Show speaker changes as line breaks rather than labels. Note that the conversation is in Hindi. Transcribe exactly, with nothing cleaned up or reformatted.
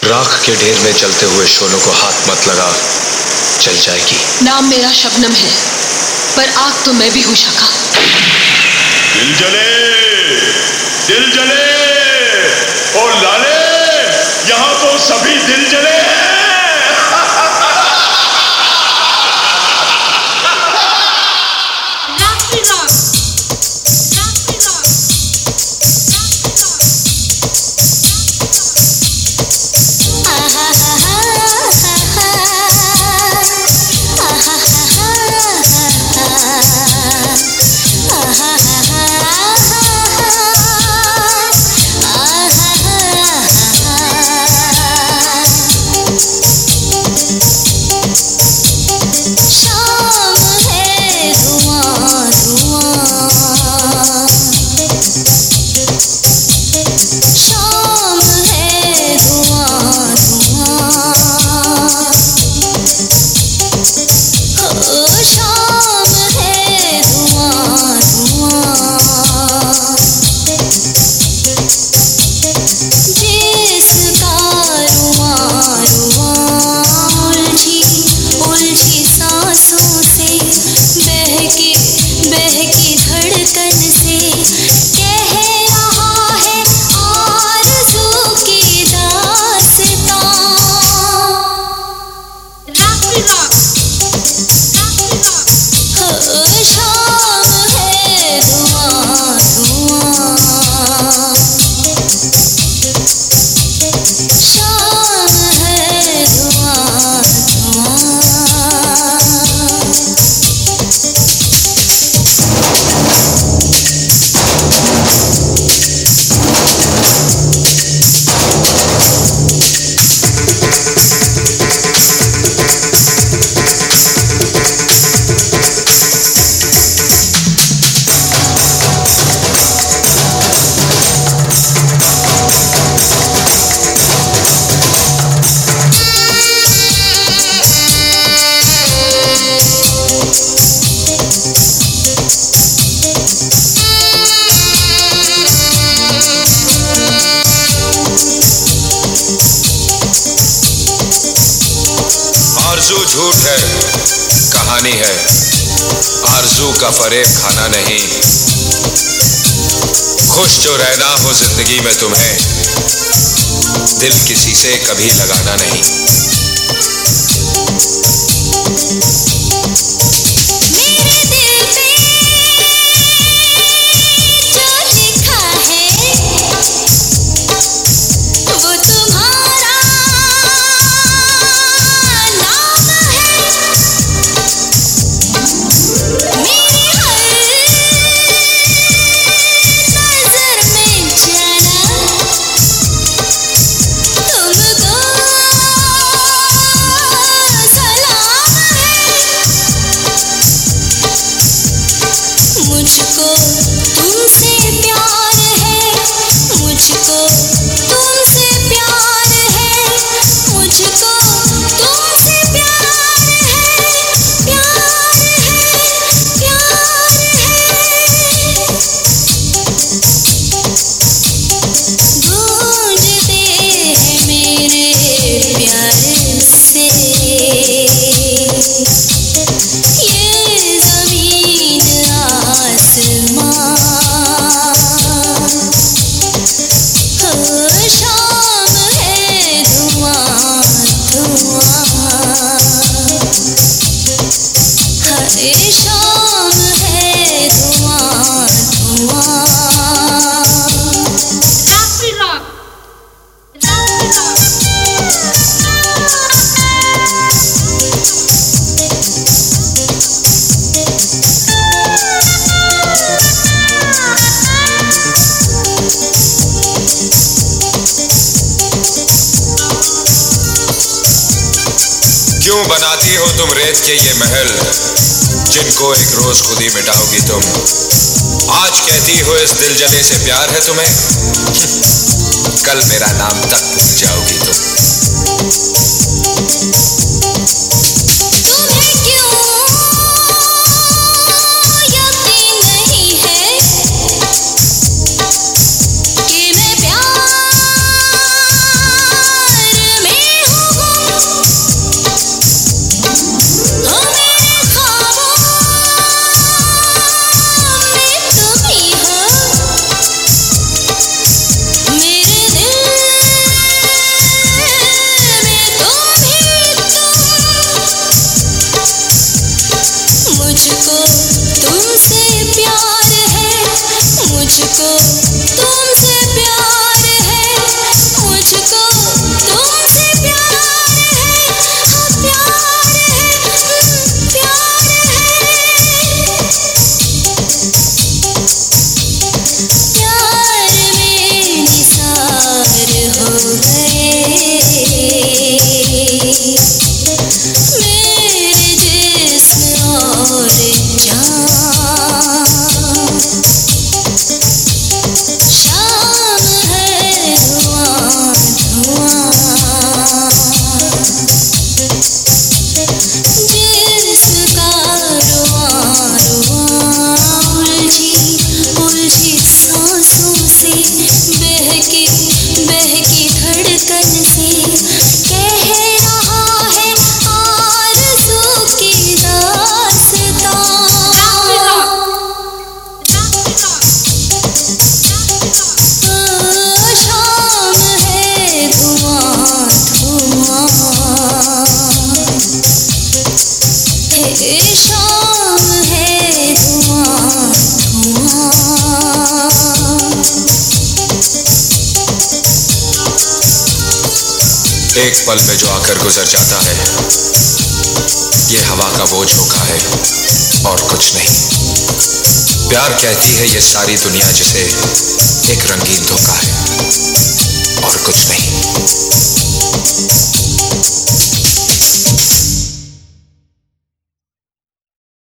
राख के ढेर में जलते हुए शोलों को हाथ मत लगा, जल जाएगी।
नाम मेरा शबनम है, पर आग तो मैं भी हूं शाखा।
दिल जले, दिल जले, और लाले, यहाँ तो सभी दिल जले हैं।
आरज़ू झूठ है, कहानी है, आरज़ू का फरेब खाना नहीं। खुश जो रहना हो जिंदगी में तुम्हें, दिल किसी से कभी लगाना नहीं। क्यों बनाती हो तुम रेत के ये महल, जिनको एक रोज खुद ही मिटाओगी तुम। आज कहती हो इस दिल जले से प्यार है तुम्हें, कल मेरा नाम तक भूल जाओगी तुम।
में ये शाम है धुआं धुआं।
एक पल में जो आकर गुजर जाता है, ये हवा का बोझ झोंका है और कुछ नहीं। प्यार कहती है ये सारी दुनिया जिसे एक रंगीन धोखा है और कुछ नहीं।